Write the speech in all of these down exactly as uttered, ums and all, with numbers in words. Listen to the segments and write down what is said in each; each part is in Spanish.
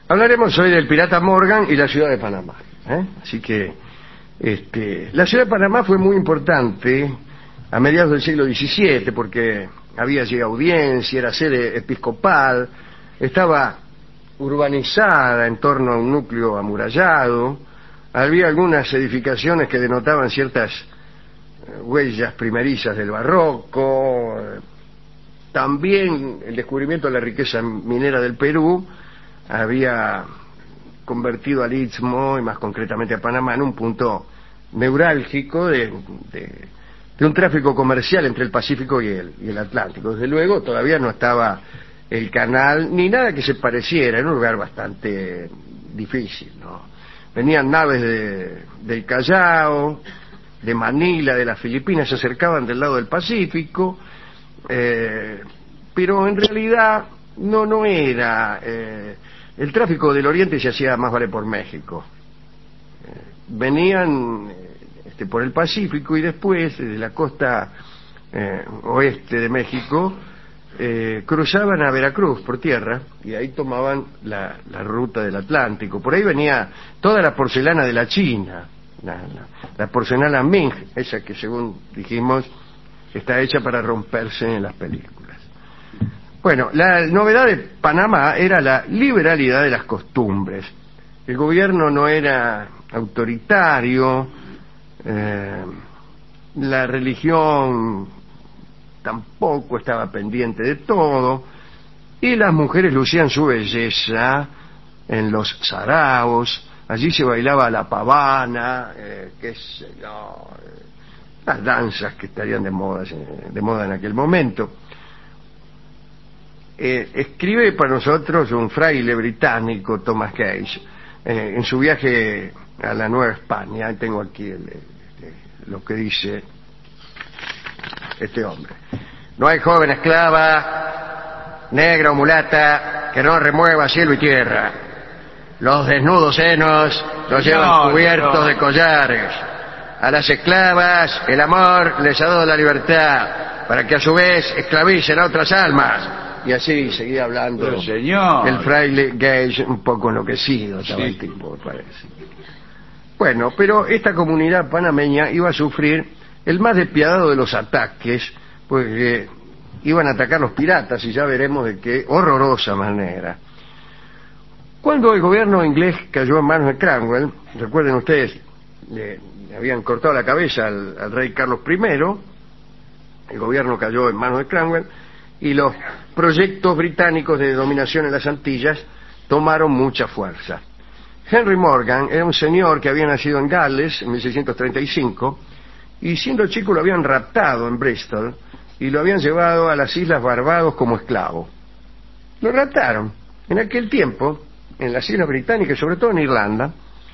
Hablaremos hoy del pirata Morgan y la ciudad de Panamá, ¿eh? Así que este, la ciudad de Panamá fue muy importante a mediados del siglo diecisiete porque había allí audiencia, era sede episcopal, estaba urbanizada en torno a un núcleo amurallado, había algunas edificaciones que denotaban ciertas eh, huellas primerizas del barroco, eh, también el descubrimiento de la riqueza minera del Perú había convertido al Istmo, y más concretamente a Panamá, en un punto neurálgico de, de, de un tráfico comercial entre el Pacífico y el, y el Atlántico. Desde luego todavía no estaba el canal, ni nada que se pareciera, era un lugar bastante difícil, ¿no? Venían naves de, del Callao, de Manila, de las Filipinas, se acercaban del lado del Pacífico, eh, pero en realidad no, no era... Eh, el tráfico del Oriente se hacía más vale por México. Eh, venían este, por el Pacífico y después, desde la costa eh, oeste de México, eh, cruzaban a Veracruz por tierra y ahí tomaban la, la ruta del Atlántico. Por ahí venía toda la porcelana de la China, la, la, la porcelana Ming, esa que según dijimos está hecha para romperse en las películas. Bueno, la novedad de Panamá era la liberalidad de las costumbres. El gobierno no era autoritario, eh, la religión tampoco estaba pendiente de todo, y las mujeres lucían su belleza en los saraos, allí se bailaba la pavana, eh, qué sé yo, eh, las danzas que estarían de moda, de moda en aquel momento. Eh, escribe para nosotros un fraile británico, Thomas Gage, eh, en su viaje a la Nueva España. Tengo aquí el, el, lo que dice este hombre: no hay joven esclava, negra o mulata, que no remueva cielo y tierra. Los desnudos senos los llevan no, cubiertos no. de collares. A las esclavas el amor les ha dado la libertad, para que a su vez esclavicen a otras almas. Y así seguía hablando. Pero señor, el fraile Gage, un poco enloquecido estaba sí. el tipo, parece. Bueno, pero esta comunidad panameña iba a sufrir el más despiadado de los ataques, pues eh, iban a atacar los piratas, y ya veremos de qué horrorosa manera. Cuando el gobierno inglés cayó en manos de Cromwell, recuerden ustedes, le, le habían cortado la cabeza al, al rey Carlos primero, el gobierno cayó en manos de Cromwell, y los proyectos británicos de dominación en las Antillas tomaron mucha fuerza. Henry Morgan era un señor que había nacido en Gales en mil seiscientos treinta y cinco, y siendo chico lo habían raptado en Bristol y lo habían llevado a las Islas Barbados como esclavo. Lo raptaron. En aquel tiempo, en las Islas Británicas, sobre todo en Irlanda,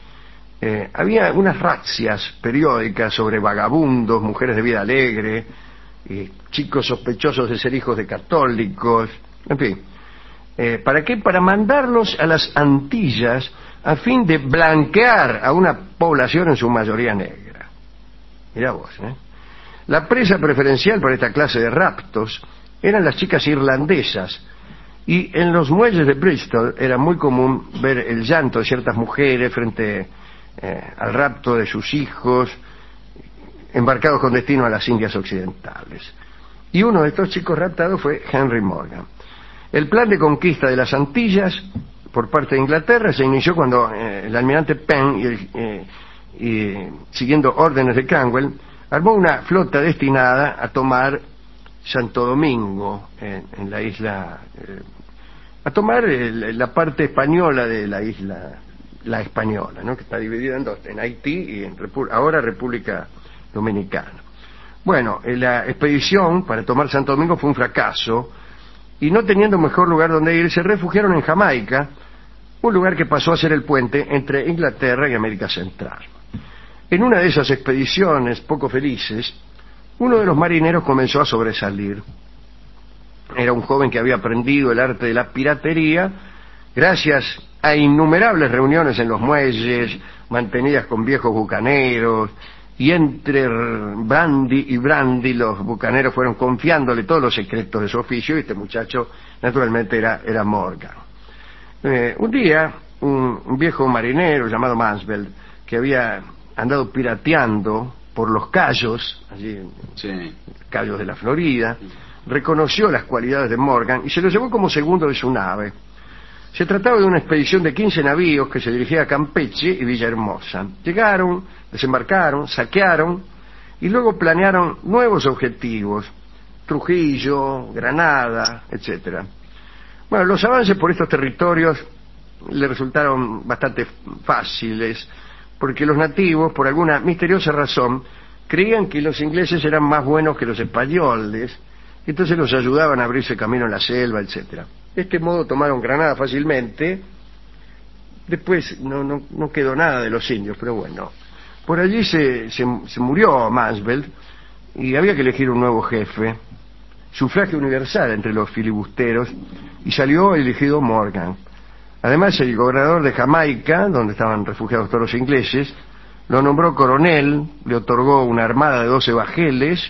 eh, había unas razzias periódicas sobre vagabundos, mujeres de vida alegre, y chicos sospechosos de ser hijos de católicos, en fin. Eh, ¿Para qué? Para mandarlos a las Antillas a fin de blanquear a una población en su mayoría negra. Mirá vos, ¿eh? La presa preferencial para esta clase de raptos eran las chicas irlandesas, y en los muelles de Bristol era muy común ver el llanto de ciertas mujeres frente eh, al rapto de sus hijos, embarcados con destino a las Indias Occidentales. Y uno de estos chicos raptados fue Henry Morgan. El plan de conquista de las Antillas por parte de Inglaterra se inició cuando eh, el almirante Penn, y, el, eh, y, siguiendo órdenes de Cromwell, armó una flota destinada a tomar Santo Domingo, en, en la isla, eh, a tomar el, la parte española de la isla, la española, ¿no?, que está dividida en dos, en Haití y en Repu- ahora República Dominicana. Bueno, la expedición para tomar Santo Domingo fue un fracaso, y no teniendo mejor lugar donde ir, se refugiaron en Jamaica, un lugar que pasó a ser el puente entre Inglaterra y América Central. En una de esas expediciones poco felices, uno de los marineros comenzó a sobresalir. Era un joven que había aprendido el arte de la piratería gracias a innumerables reuniones en los muelles, mantenidas con viejos bucaneros, y entre brandy y brandy los bucaneros fueron confiándole todos los secretos de su oficio, y este muchacho naturalmente era, era Morgan. Eh, un día, un, un viejo marinero llamado Mansveld, que había andado pirateando por los cayos, allí en Sí. cayos de la Florida, reconoció las cualidades de Morgan y se lo llevó como segundo de su nave. Se trataba de una expedición de quince navíos que se dirigía a Campeche y Villahermosa. Llegaron, desembarcaron, saquearon y luego planearon nuevos objetivos: Trujillo, Granada, etcétera. Bueno, los avances por estos territorios le resultaron bastante fáciles, porque los nativos, por alguna misteriosa razón, creían que los ingleses eran más buenos que los españoles, y entonces los ayudaban a abrirse camino en la selva, etcétera. De este modo tomaron Granada fácilmente. Después no, no, no quedó nada de los indios, pero bueno. Por allí se, se, se murió Mansveld y había que elegir un nuevo jefe. Sufragio universal entre los filibusteros y salió elegido Morgan. Además, el gobernador de Jamaica, donde estaban refugiados todos los ingleses, lo nombró coronel, le otorgó una armada de doce bajeles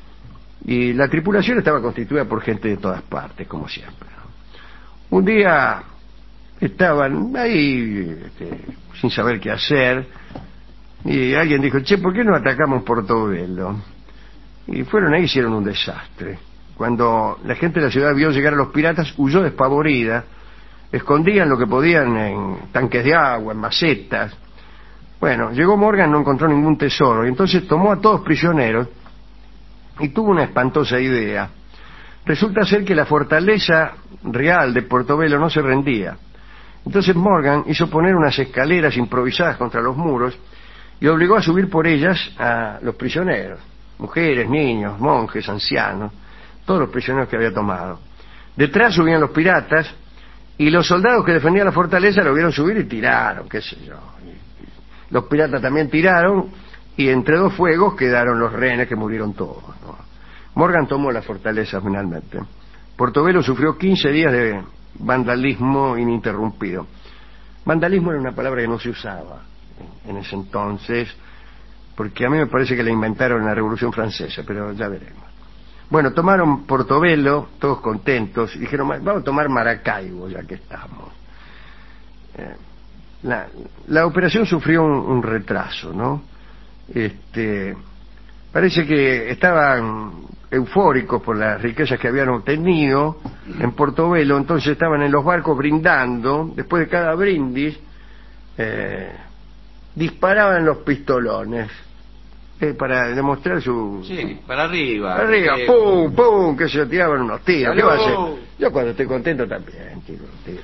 y la tripulación estaba constituida por gente de todas partes, como siempre. Un día estaban ahí este, sin saber qué hacer y alguien dijo: che, ¿por qué no atacamos Portobelo? Y fueron ahí y hicieron un desastre. Cuando la gente de la ciudad vio llegar a los piratas, huyó despavorida, escondían lo que podían en tanques de agua, en macetas. Bueno, llegó Morgan, no encontró ningún tesoro y entonces tomó a todos prisioneros y tuvo una espantosa idea. Resulta ser que la fortaleza real de Portobelo no se rendía. Entonces Morgan hizo poner unas escaleras improvisadas contra los muros y obligó a subir por ellas a los prisioneros, mujeres, niños, monjes, ancianos, todos los prisioneros que había tomado. Detrás subían los piratas y los soldados que defendían la fortaleza lo vieron subir y tiraron, qué sé yo. Los piratas también tiraron y entre dos fuegos quedaron los rehenes, que murieron todos, ¿no? Morgan tomó la fortaleza finalmente. Portobelo sufrió quince días de vandalismo ininterrumpido. Vandalismo era una palabra que no se usaba en ese entonces, porque a mí me parece que la inventaron en la Revolución Francesa, pero ya veremos. Bueno, tomaron Portobelo, todos contentos, y dijeron: vamos a tomar Maracaibo, ya que estamos. Eh, la, la operación sufrió un, un retraso, ¿no? Este, parece que estaban eufóricos por las riquezas que habían obtenido en Portobelo, entonces estaban en los barcos brindando. Después de cada brindis eh, disparaban los pistolones eh, para demostrar su... Sí, para arriba. Para arriba, eh, pum, pum, que se tiraban unos tiros. ¿Qué va a hacer? ¡Aló! Yo cuando estoy contento también tiro tiros.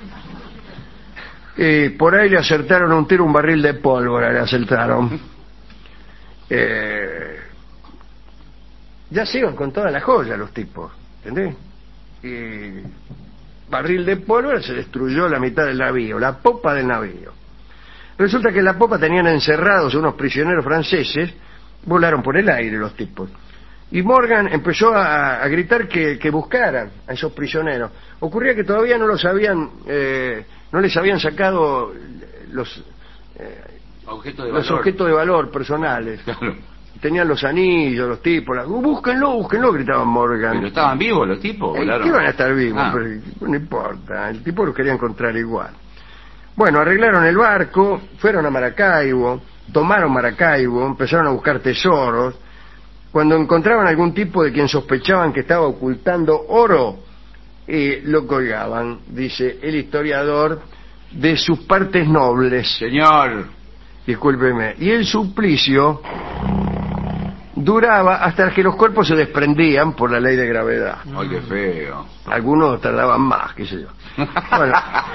Eh, por ahí le acertaron un tiro, un barril de pólvora le acertaron. Eh, ya se iban con todas las joyas los tipos, ¿entendés? Y barril de pólvora, se destruyó la mitad del navío, la popa del navío. Resulta que en la popa tenían encerrados unos prisioneros franceses, volaron por el aire los tipos. Y Morgan empezó a, a gritar que, que buscaran a esos prisioneros. Ocurría que todavía no los habían, eh, no les habían sacado los, eh, objeto de los valor. objetos de valor personales. Claro. Tenían los anillos, los tipos, la... búsquenlo, búsquenlo, gritaban Morgan. Pero estaban vivos los tipos, Eh, volaron. ¿Qué van a estar vivos? Ah. Pero no importa, el tipo los quería encontrar igual. Bueno, arreglaron el barco, fueron a Maracaibo, tomaron Maracaibo, empezaron a buscar tesoros. Cuando encontraban algún tipo de quien sospechaban que estaba ocultando oro, eh, lo colgaban, dice el historiador, de sus partes nobles. Señor. Discúlpeme. Y el suplicio duraba hasta que los cuerpos se desprendían por la ley de gravedad. Ay, qué feo. Algunos tardaban más, qué sé yo. Bueno,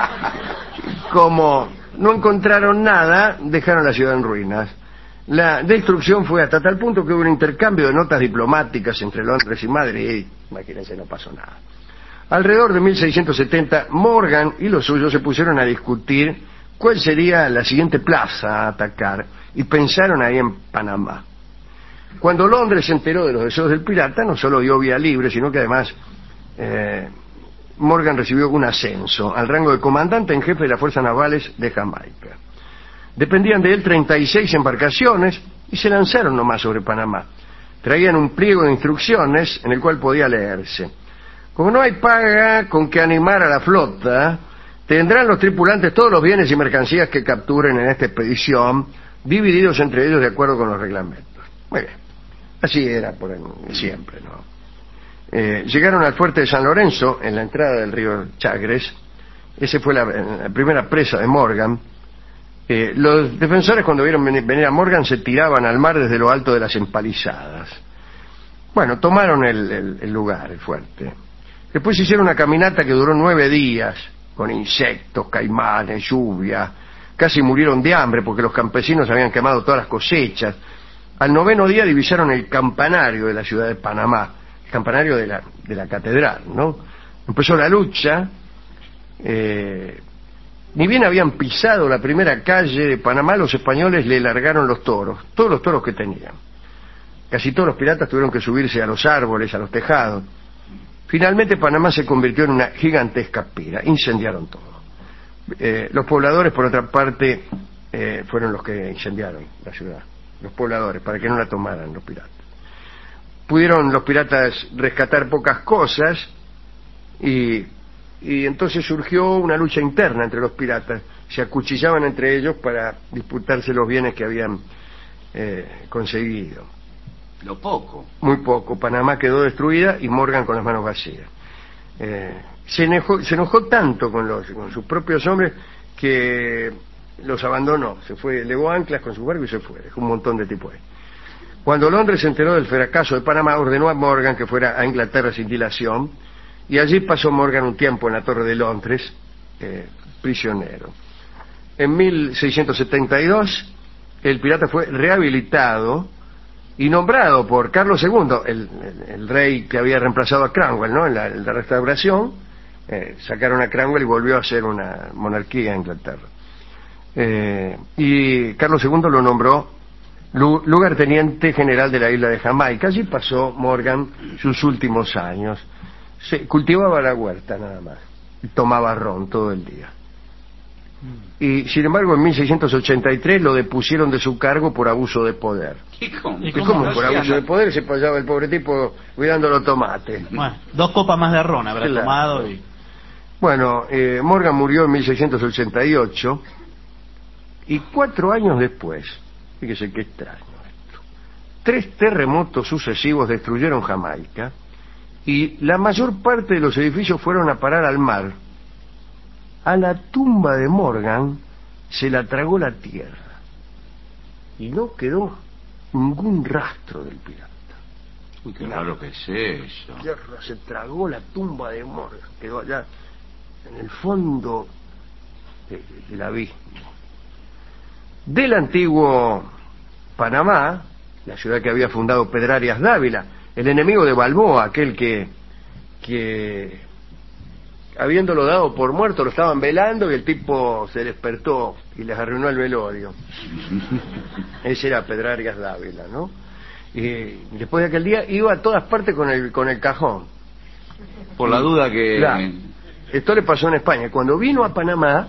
como no encontraron nada, dejaron la ciudad en ruinas. La destrucción fue hasta tal punto que hubo un intercambio de notas diplomáticas entre Londres y Madrid. Imagínense, no pasó nada. Alrededor de mil seiscientos setenta, Morgan y los suyos se pusieron a discutir cuál sería la siguiente plaza a atacar, y pensaron ahí en Panamá. Cuando Londres se enteró de los deseos del pirata, no solo dio vía libre, sino que además eh, Morgan recibió un ascenso al rango de comandante en jefe de las fuerzas navales de Jamaica. Dependían de él treinta y seis embarcaciones y se lanzaron nomás sobre Panamá. Traían un pliego de instrucciones en el cual podía leerse: como no hay paga con que animar a la flota, Tendrán los tripulantes todos los bienes y mercancías que capturen en esta expedición, divididos entre ellos de acuerdo con los reglamentos. Muy bien. Así era por el, siempre, ¿no? Eh, llegaron al fuerte de San Lorenzo, en la entrada del río Chagres. Esa fue la, la primera presa de Morgan. Eh, los defensores, cuando vieron venir a Morgan, se tiraban al mar desde lo alto de las empalizadas. Bueno, tomaron el, el, el lugar, el fuerte. Después hicieron una caminata que duró nueve días, con insectos, caimanes, lluvia. Casi murieron de hambre porque los campesinos habían quemado todas las cosechas. Al noveno día divisaron el campanario de la ciudad de Panamá, el campanario de la, de la catedral, ¿no? Empezó la lucha. Eh, ni bien habían pisado la primera calle de Panamá, los españoles le largaron los toros, todos los toros que tenían. Casi todos los piratas tuvieron que subirse a los árboles, a los tejados. Finalmente Panamá se convirtió en una gigantesca pira, incendiaron todo. Eh, los pobladores, por otra parte, eh, fueron los que incendiaron la ciudad, los pobladores, para que no la tomaran los piratas. Pudieron los piratas rescatar pocas cosas y, y entonces surgió una lucha interna entre los piratas. Se acuchillaban entre ellos para disputarse los bienes que habían eh, conseguido. Lo poco. Muy poco. Panamá quedó destruida y Morgan con las manos vacías. Eh, se, enojó, se enojó tanto con, los, con sus propios hombres que los abandonó. Se fue, levó anclas con su barco y se fue. Dejó un montón de tipos ahí. Cuando Londres se enteró del fracaso de Panamá, ordenó a Morgan que fuera a Inglaterra sin dilación, y allí pasó Morgan un tiempo en la Torre de Londres, eh, prisionero. En mil seiscientos setenta y dos, el pirata fue rehabilitado y nombrado por Carlos segundo, el, el, el rey que había reemplazado a Cromwell, ¿no? En la, en la restauración, eh, sacaron a Cromwell y volvió a ser una monarquía en Inglaterra. Eh, y Carlos segundo lo nombró lugarteniente general de la isla de Jamaica. Allí pasó Morgan sus últimos años. Se cultivaba la huerta nada más y tomaba ron todo el día. Y sin embargo en mil seiscientos ochenta y tres lo depusieron de su cargo por abuso de poder. ¿Y cómo? ¿Y cómo? ¿Cómo? Por abuso de poder se pasaba el pobre tipo cuidando los tomates. Bueno, dos copas más de ron habrá Claro. tomado y... Bueno, eh, Morgan murió en mil seiscientos ochenta y ocho y cuatro años después, fíjese qué extraño esto, tres terremotos sucesivos destruyeron Jamaica y la mayor parte de los edificios fueron a parar al mar. A la tumba de Morgan se la tragó la tierra y no quedó ningún rastro del pirata. Uy, qué raro que es eso. La tierra se tragó la tumba de Morgan, quedó allá en el fondo de- del abismo. Del antiguo Panamá, la ciudad que había fundado Pedrarias Dávila, el enemigo de Balboa, aquel que, que habiéndolo dado por muerto lo estaban velando y el tipo se despertó y les arruinó el velorio. Ese era Pedrarias Dávila, ¿no? Y después de aquel día iba a todas partes con el, con el cajón. Por la duda que... Claro. Esto le pasó en España. Cuando vino a Panamá,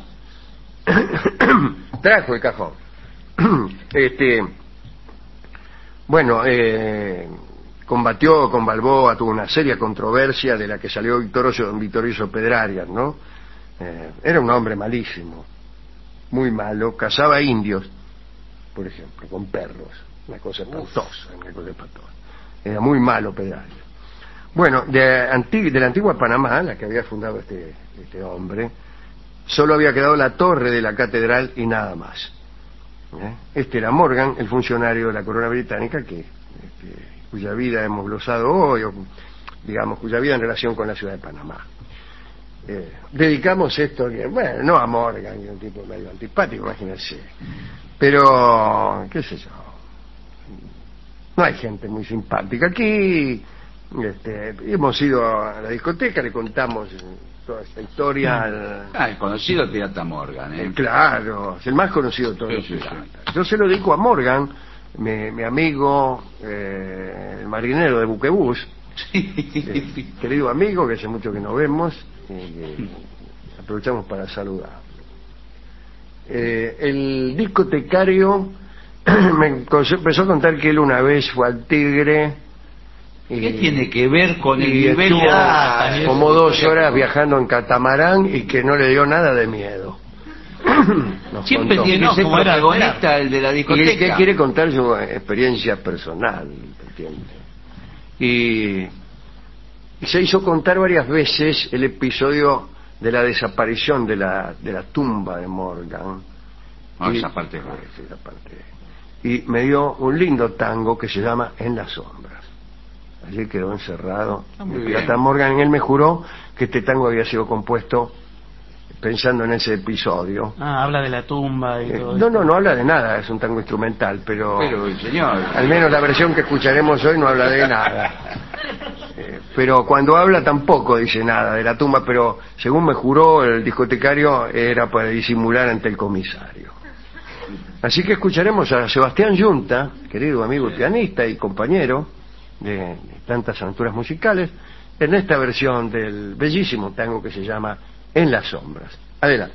trajo el cajón. este, bueno, eh, combatió con Balboa, tuvo una seria controversia de la que salió victorioso, victorioso Pedrarias, ¿no? Eh, era un hombre malísimo, muy malo, cazaba indios, por ejemplo, con perros, una cosa espantosa, una cosa espantosa. Era muy malo Pedrarias. Bueno, de, anti, de la antigua Panamá, la que había fundado este, este hombre, solo había quedado la torre de la catedral y nada más. ¿Eh? Este era Morgan, el funcionario de la corona británica, que, este, cuya vida hemos glosado hoy, o, digamos, cuya vida en relación con la ciudad de Panamá. Eh, dedicamos esto, bueno, no a Morgan, que es un tipo medio antipático, imagínense, pero, qué sé yo, no hay gente muy simpática aquí. Este, hemos ido a la discoteca, le contamos toda esta historia. Al... Ah, el conocido pirata Morgan, ¿eh? Eh, claro, es el más conocido de todos Sí, los sí, piratas. Yo se lo dedico a Morgan, mi, mi amigo, eh, el marinero de Buquebús, eh, querido amigo, que hace mucho que nos vemos, y que aprovechamos para saludar. Eh, el discotecario me empezó a contar que él una vez fue al Tigre Y, ¿Qué tiene que ver con el y nivel estuvo de edad? como dos horas viajando en catamarán y que no le dio nada de miedo. Nos Siempre contó. tiene que No, ser como era, protagonista el de la Y discoteca. el que quiere contar su experiencia personal, ¿entiende? Y, y se hizo contar varias veces el episodio de la desaparición de la, de la tumba de Morgan. No, Y- esa parte es ah, buena. sí, esa parte. Y me dio un lindo tango que se llama En las sombras. Allí quedó encerrado. muy el bien. pirata Morgan. Él me juró que este tango había sido compuesto pensando en ese episodio. Ah, habla de la tumba y Eh, todo no, esto. no, no habla de nada, es un tango instrumental, pero, Pero, señor... al menos la versión que escucharemos hoy no habla de nada. Eh, pero cuando habla tampoco dice nada de la tumba, pero según me juró el discotecario era para disimular ante el comisario. Así que escucharemos a Sebastián Yunta, querido amigo pianista y compañero de, de tantas aventuras musicales, en esta versión del bellísimo tango que se llama En las sombras. Adelante.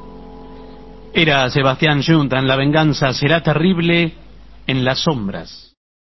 Era Sebastián Yunta en La venganza será terrible en las sombras.